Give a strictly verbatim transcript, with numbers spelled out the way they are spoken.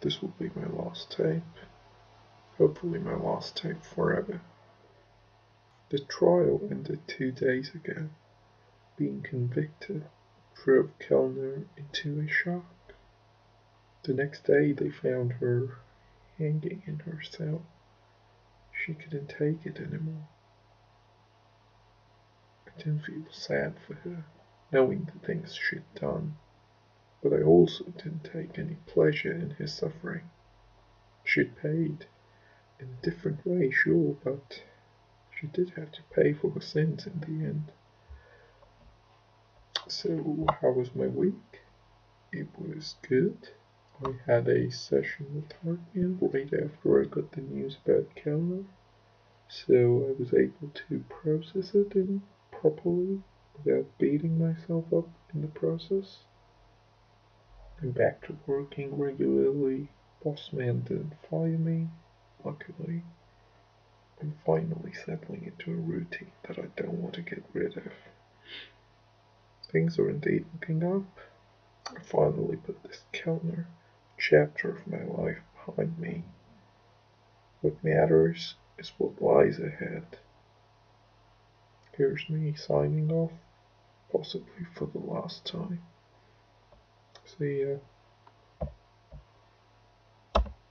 This will be my last tape. Hopefully my last tape forever. The trial ended two days ago. Being convicted drove Kellner into a shock. The next day they found her hanging in her cell. She couldn't take it anymore. I didn't feel sad for her, knowing the things she'd done, but I also didn't take any pleasure in her suffering. She'd paid, in a different way, sure, but she did have to pay for her sins in the end. So, how was my week? It was good. I had a session with Hartman right after I got the news about Kellner, so I was able to process it in properly without beating myself up in the process. I'm back to working regularly. Boss man didn't fire me, luckily. I'm finally settling into a routine that I don't want to get rid of. Things are indeed looking up. I finally put this Kellner chapter of my life behind me. What matters is what lies ahead. Here's me signing off, possibly for the last time. See ya.